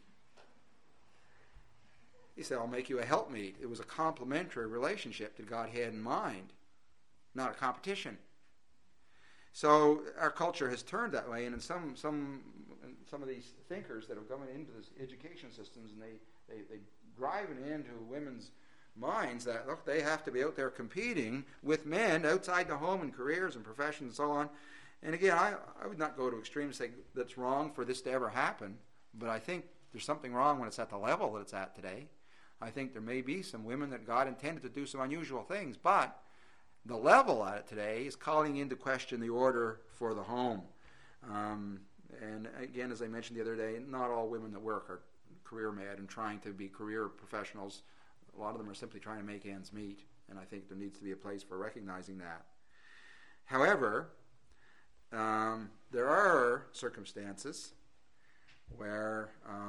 He said, I'll make you a helpmeet. It was a complementary relationship that God had in mind, not a competition. So our culture has turned that way, and in some of these thinkers that have come into this education systems, and they drive it into women's minds that, look, they have to be out there competing with men outside the home in careers and professions and so on. And again, I would not go to extremes and say that's wrong for this to ever happen, but I think there's something wrong when it's at the level that it's at today. I think there may be some women that God intended to do some unusual things, but the level at it today is calling into question the order for the home. And again, as I mentioned the other day, not all women that work are career mad and trying to be career professionals. A lot of them are simply trying to make ends meet, and I think there needs to be a place for recognizing that. However, there are circumstances where,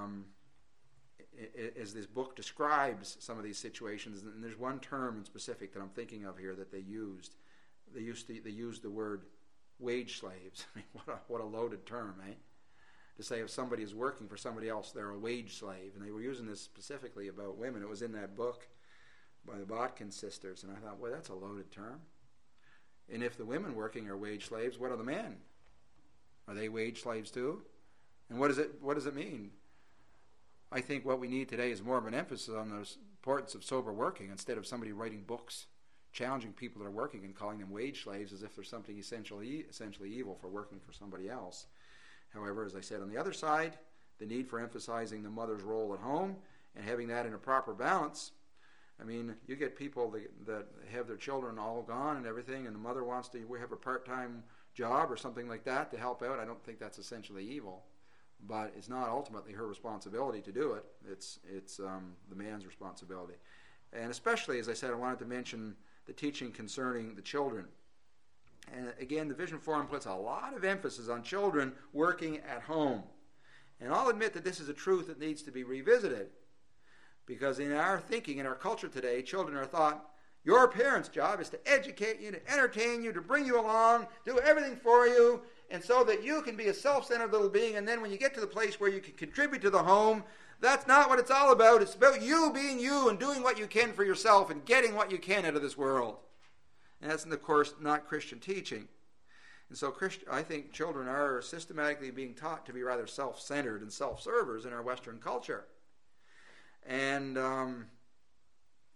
as this book describes some of these situations, and there's one term in specific that I'm thinking of here that they used. They used the word wage slaves. I mean, what a loaded term, eh? To say if somebody is working for somebody else, they're a wage slave. And they were using this specifically about women. It was in that book by the Botkin sisters. And I thought, well, that's a loaded term. And if the women working are wage slaves, what are the men? Are they wage slaves too? And what does it mean? I think what we need today is more of an emphasis on the importance of sober working instead of somebody writing books challenging people that are working and calling them wage slaves as if there's something essentially evil for working for somebody else. However, as I said, on the other side, the need for emphasizing the mother's role at home and having that in a proper balance. I mean, you get people that have their children all gone and everything, and the mother wants to have a part-time job or something like that to help out. I don't think that's essentially evil, but it's not ultimately her responsibility to do it. It's the man's responsibility. And especially, as I said, I wanted to mention the teaching concerning the children. And again, the Vision Forum puts a lot of emphasis on children working at home. And I'll admit that this is a truth that needs to be revisited. Because in our thinking, in our culture today, children are thought, your parents' job is to educate you, to entertain you, to bring you along, do everything for you, and so that you can be a self-centered little being, and then when you get to the place where you can contribute to the home, that's not what it's all about. It's about you being you and doing what you can for yourself and getting what you can out of this world. And that's, of course, not Christian teaching. And so I think children are systematically being taught to be rather self-centered and self-servers in our Western culture. And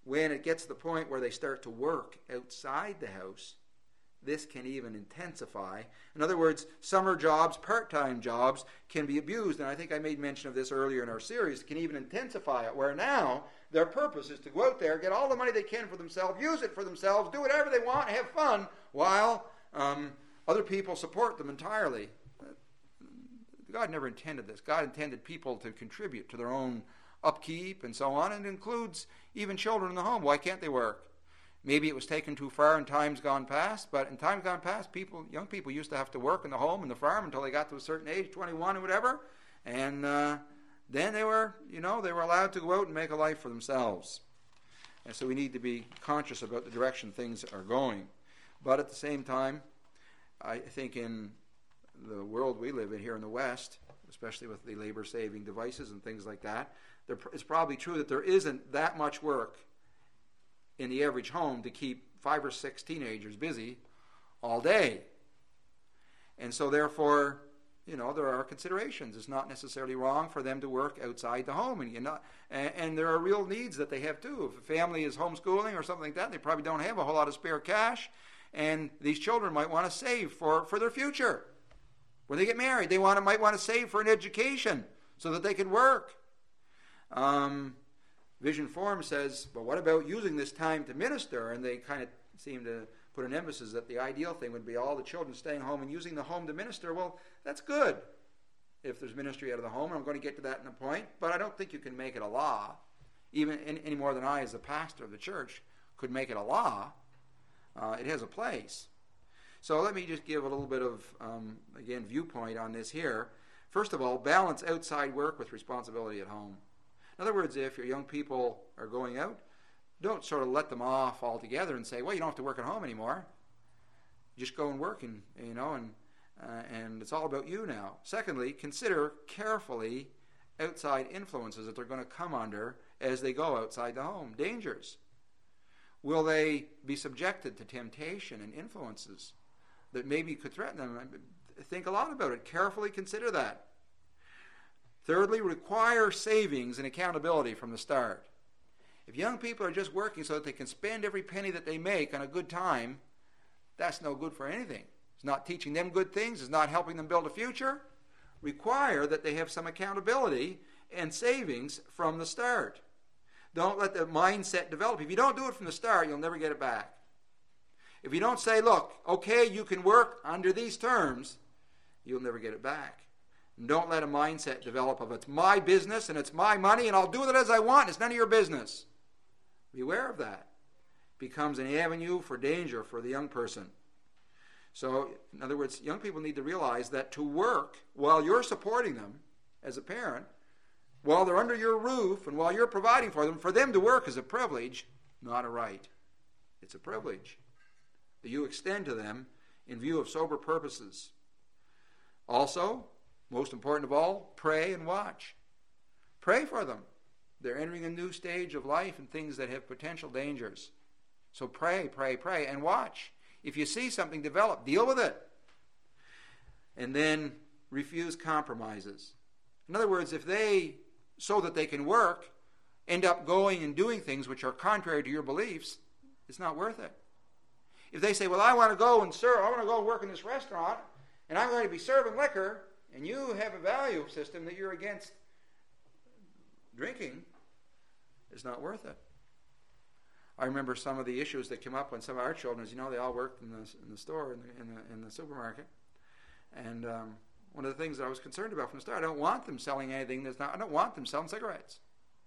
when it gets to the point where they start to work outside the house, this can even intensify. In other words, summer jobs, part-time jobs can be abused. And I think I made mention of this earlier in our series. It can even intensify it, where now their purpose is to go out there, get all the money they can for themselves, use it for themselves, do whatever they want, have fun, while other people support them entirely. God never intended this. God intended people to contribute to their own upkeep and so on, and it includes even children in the home. Why can't they work? Maybe it was taken too far in times gone past, but in times gone past, young people used to have to work in the home and the farm until they got to a certain age, 21 or whatever, and then they were allowed to go out and make a life for themselves. And so we need to be conscious about the direction things are going. But at the same time, I think in the world we live in here in the West, especially with the labor-saving devices and things like that, it's probably true that there isn't that much work in the average home to keep 5 or 6 teenagers busy all day. And so therefore, there are considerations. It's not necessarily wrong for them to work outside the home. And there are real needs that they have too. If a family is homeschooling or something like that, they probably don't have a whole lot of spare cash. And these children might want to save for their future. When they get married, they might want to save for an education so that they can work. Vision Forum says, but what about using this time to minister? And they kind of seem to put an emphasis that the ideal thing would be all the children staying home and using the home to minister. Well, that's good if there's ministry out of the home, and I'm going to get to that in a point, but I don't think you can make it a law, even any more than I, as the pastor of the church, could make it a law. It has a place. So let me just give a little bit of, again, viewpoint on this here. First of all, balance outside work with responsibility at home. In other words, if your young people are going out, don't sort of let them off altogether and say, well, you don't have to work at home anymore. Just go and work, and it's all about you now. Secondly, consider carefully outside influences that they're going to come under as they go outside the home. Dangers. Will they be subjected to temptation and influences that maybe could threaten them? Think a lot about it. Carefully consider that. Thirdly, require savings and accountability from the start. If young people are just working so that they can spend every penny that they make on a good time, that's no good for anything. It's not teaching them good things. It's not helping them build a future. Require that they have some accountability and savings from the start. Don't let the mindset develop. If you don't do it from the start, you'll never get it back. If you don't say, look, okay, you can work under these terms, you'll never get it back. And don't let a mindset develop of it's my business and it's my money and I'll do it as I want. It's none of your business. Beware of that. It becomes an avenue for danger for the young person. So, in other words, young people need to realize that to work while you're supporting them as a parent, while they're under your roof and while you're providing for them to work is a privilege, not a right. It's a privilege that you extend to them in view of sober purposes. Also, most important of all, pray and watch. Pray for them. They're entering a new stage of life and things that have potential dangers. So pray, and watch. If you see something develop, deal with it. And then refuse compromises. In other words, if they, so that they can work, end up going and doing things which are contrary to your beliefs, it's not worth it. If they say, well, I want to go and serve, I want to go and work in this restaurant, and I'm going to be serving liquor, and you have a value system that you're against drinking, it's not worth it. I remember some of the issues that came up when some of our children, as you know, they all worked in the store, in the supermarket. And one of the things that I was concerned about from the start, I don't want them selling anything I don't want them selling cigarettes.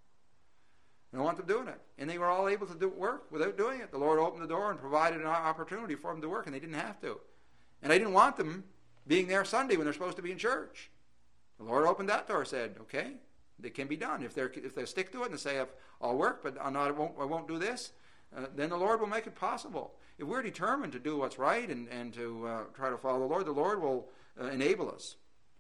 I don't want them doing it. And they were all able to do work without doing it. The Lord opened the door and provided an opportunity for them to work, and they didn't have to. And I didn't want them being there Sunday when they're supposed to be in church. The Lord opened that door, said, okay, it can be done. If they stick to it and say, I'll work, but I won't do this, then the Lord will make it possible. If we're determined to do what's right and to try to follow the Lord will enable us.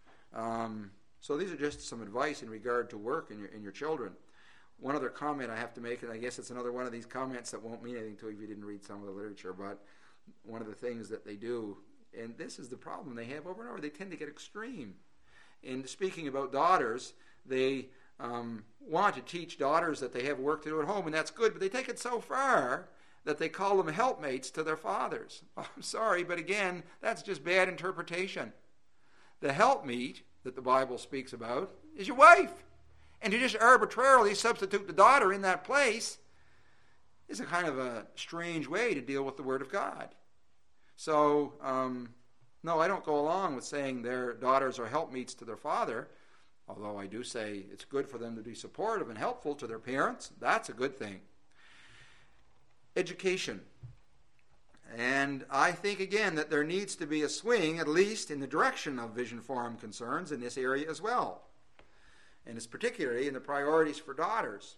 So these are just some advice in regard to work in your children. One other comment I have to make, and I guess it's another one of these comments that won't mean anything to you if you didn't read some of the literature, but one of the things that they do, and this is the problem they have over and over, they tend to get extreme. In speaking about daughters, they want to teach daughters that they have work to do at home, and that's good, but they take it so far that they call them helpmates to their fathers. Well, I'm sorry, but again, that's just bad interpretation. The helpmeet that the Bible speaks about is your wife. And to just arbitrarily substitute the daughter in that place is a kind of a strange way to deal with the Word of God. So, no, I don't go along with saying their daughters are helpmeets to their father, although I do say it's good for them to be supportive and helpful to their parents. That's a good thing. Education. And I think, again, that there needs to be a swing, at least in the direction of Vision Forum concerns in this area as well. And it's particularly in the priorities for daughters.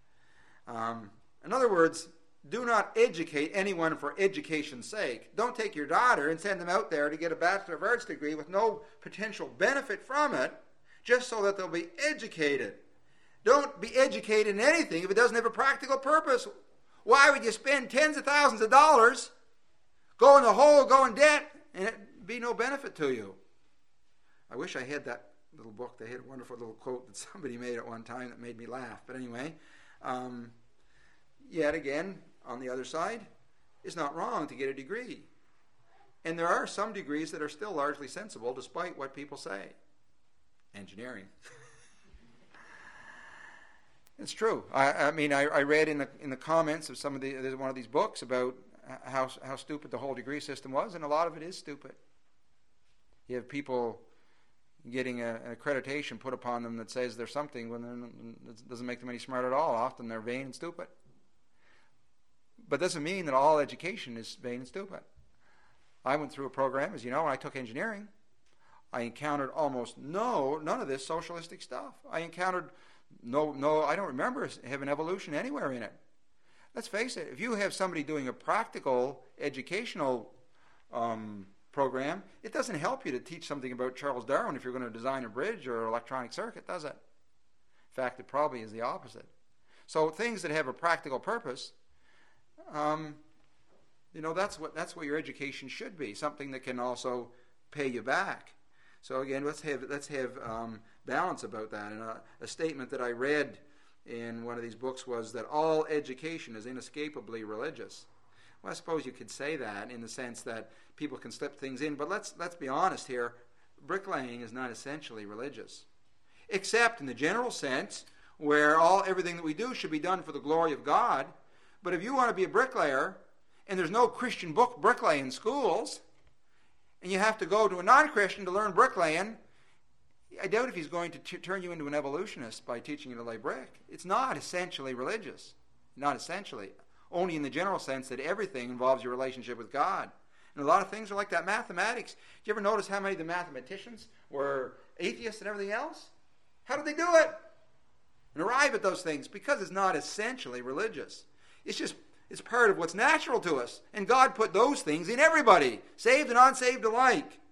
In other words, do not educate anyone for education's sake. Don't take your daughter and send them out there to get a Bachelor of Arts degree with no potential benefit from it, just so that they'll be educated. Don't be educated in anything if it doesn't have a practical purpose. Why would you spend tens of thousands of dollars, go in the hole, go in debt, and it be no benefit to you? I wish I had that little book. They had a wonderful little quote that somebody made at one time that made me laugh. But anyway, yet again, on the other side, it's not wrong to get a degree. And there are some degrees that are still largely sensible, despite what people say. Engineering. It's true. I mean, I read in the comments of some of there's one of these books about how stupid the whole degree system was, and a lot of it is stupid. You have people getting an accreditation put upon them that says they're something when it doesn't make them any smart at all. Often they're vain and stupid. But it doesn't mean that all education is vain and stupid. I went through a program, as you know, and I took engineering. I encountered almost none of this socialistic stuff. I encountered I don't remember having evolution anywhere in it. Let's face it, if you have somebody doing a practical educational program, it doesn't help you to teach something about Charles Darwin if you're going to design a bridge or an electronic circuit, does it? In fact, it probably is the opposite. So things that have a practical purpose, that's what your education should be, something that can also pay you back. So again, let's have balance about that. And a statement that I read in one of these books was that all education is inescapably religious. Well, I suppose you could say that in the sense that people can slip things in, but let's be honest here. Bricklaying is not essentially religious, except in the general sense where everything that we do should be done for the glory of God. But if you want to be a bricklayer and there's no Christian book bricklaying schools, and you have to go to a non-Christian to learn bricklaying, I doubt if he's going to turn you into an evolutionist by teaching you to lay brick. It's not essentially religious. Not essentially. Only in the general sense that everything involves your relationship with God. And a lot of things are like that. Mathematics. Did you ever notice how many of the mathematicians were atheists and everything else? How did they do it? And arrive at those things? Because it's not essentially religious. It's part of what's natural to us. And God put those things in everybody, saved and unsaved alike.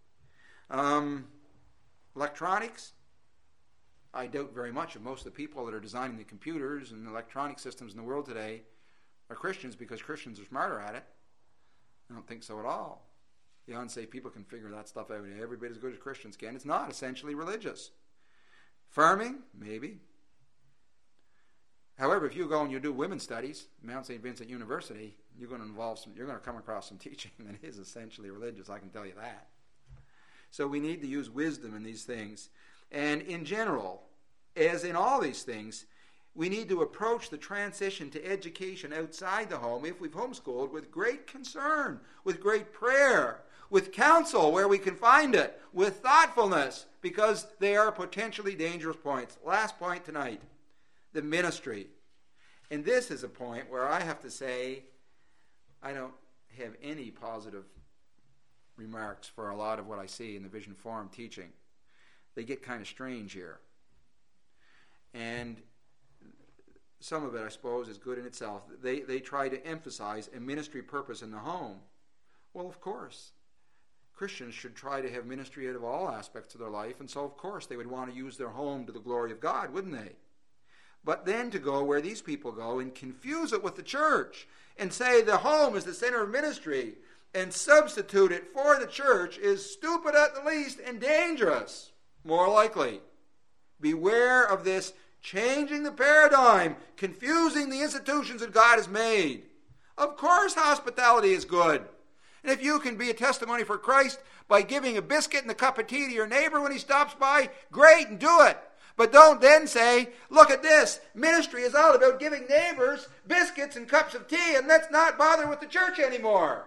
Electronics. I doubt very much if most of the people that are designing the computers and electronic systems in the world today are Christians because Christians are smarter at it. I don't think so at all. The unsaved people can figure that stuff out every bit as good as Christians can. It's not essentially religious. Farming, maybe. However, if you go and you do women's studies, Mount St. Vincent University, you're going to come across some teaching that is essentially religious, I can tell you that. So we need to use wisdom in these things. And in general, as in all these things, we need to approach the transition to education outside the home, if we've homeschooled, with great concern, with great prayer, with counsel where we can find it, with thoughtfulness, because they are potentially dangerous points. Last point tonight. The ministry. And this is a point where I have to say I don't have any positive remarks for a lot of what I see in the Vision Forum teaching. They get kind of strange here. And some of it, I suppose, is good in itself. They try to emphasize a ministry purpose in the home. Well, of course. Christians should try to have ministry out of all aspects of their life, and so, of course, they would want to use their home to the glory of God, wouldn't they? But then to go where these people go and confuse it with the church and say the home is the center of ministry and substitute it for the church is stupid at the least and dangerous, more likely. Beware of this changing the paradigm, confusing the institutions that God has made. Of course hospitality is good. And if you can be a testimony for Christ by giving a biscuit and a cup of tea to your neighbor when he stops by, great, and do it. But don't then say, look at this, ministry is all about giving neighbors biscuits and cups of tea, and let's not bother with the church anymore.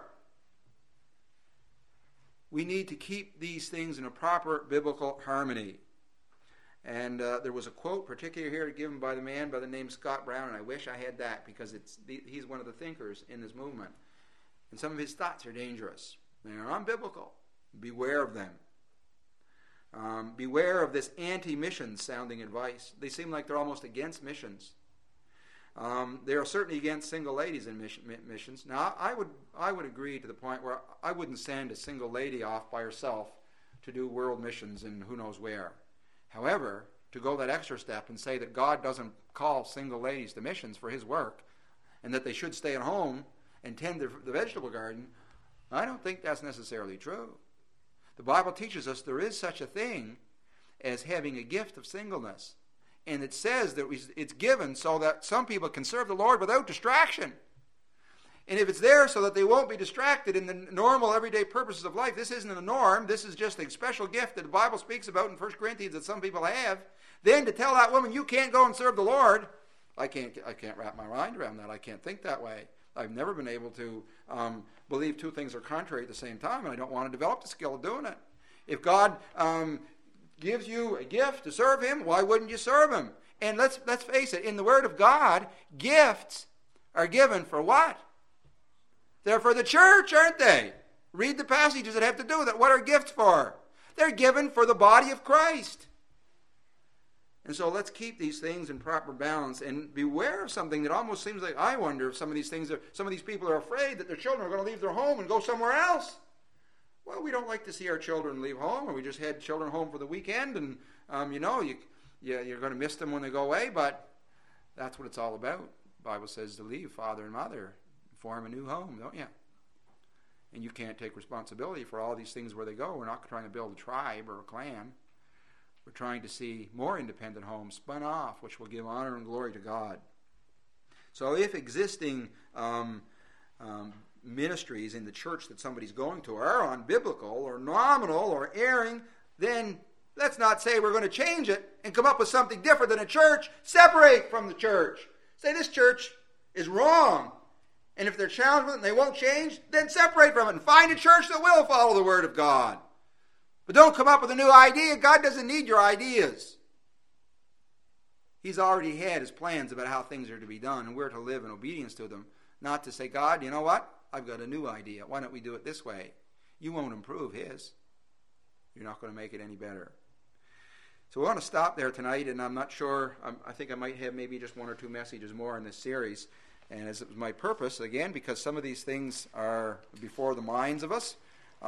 We need to keep these things in a proper biblical harmony. And there was a quote particularly here given by the man by the name Scott Brown, and I wish I had that because he's one of the thinkers in this movement. And some of his thoughts are dangerous. They are unbiblical. Beware of them. Beware of this anti-mission sounding advice. They seem like they're almost against missions. They are certainly against single ladies in missions. Now, I would agree to the point where I wouldn't send a single lady off by herself to do world missions in who knows where. However, to go that extra step and say that God doesn't call single ladies to missions for his work and that they should stay at home and tend the vegetable garden, I don't think that's necessarily true. The Bible teaches us there is such a thing as having a gift of singleness. And it says that it's given so that some people can serve the Lord without distraction. And if it's there so that they won't be distracted in the normal everyday purposes of life, this isn't a norm, this is just a special gift that the Bible speaks about in 1 Corinthians that some people have, then to tell that woman, you can't go and serve the Lord, I can't wrap my mind around that. I can't think that way. I've never been able to believe two things are contrary at the same time, and I don't want to develop the skill of doing it. If God gives you a gift to serve him, why wouldn't you serve him? And let's face it, in the Word of God, gifts are given for what? They're for the church, aren't they? Read the passages that have to do with it. What are gifts for? They're given for the body of Christ. And so let's keep these things in proper balance and beware of something that almost seems like, I wonder if some of these people are afraid that their children are going to leave their home and go somewhere else. Well, we don't like to see our children leave home, or we just had children home for the weekend, and you're going to miss them when they go away, but that's what it's all about. The Bible says to leave father and mother, form a new home, don't you? And you can't take responsibility for all these things where they go. We're not trying to build a tribe or a clan. We're trying to see more independent homes spun off, which will give honor and glory to God. So if existing ministries in the church that somebody's going to are unbiblical or nominal or erring, then let's not say we're going to change it and come up with something different than a church. Separate from the church. Say this church is wrong. And if they're challenged with it and they won't change, then separate from it and find a church that will follow the Word of God. But don't come up with a new idea. God doesn't need your ideas. He's already had his plans about how things are to be done, and we're to live in obedience to them. Not to say, God, you know what? I've got a new idea. Why don't we do it this way? You won't improve his. You're not going to make it any better. So we want to stop there tonight, and I'm not sure. I think I might have maybe just one or two messages more in this series. And as it was my purpose, again, because some of these things are before the minds of us,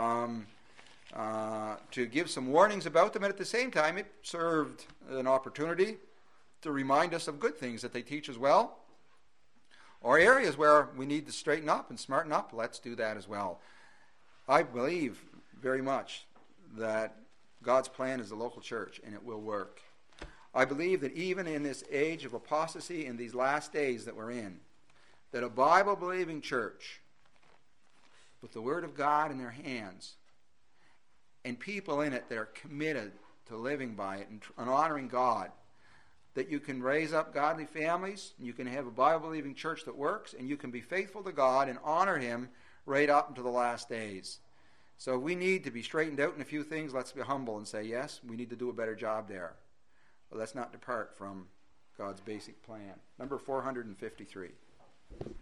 to give some warnings about them, and at the same time it served an opportunity to remind us of good things that they teach as well, or areas where we need to straighten up and smarten up. Let's do that as well. I believe very much that God's plan is the local church, and it will work. I believe that even in this age of apostasy, in these last days that we're in, that a Bible-believing church with the Word of God in their hands and people in it that are committed to living by it and honoring God, that you can raise up godly families, and you can have a Bible-believing church that works, and you can be faithful to God and honor him right up until the last days. So we need to be straightened out in a few things. Let's be humble and say, yes, we need to do a better job there. But let's not depart from God's basic plan. Number 453.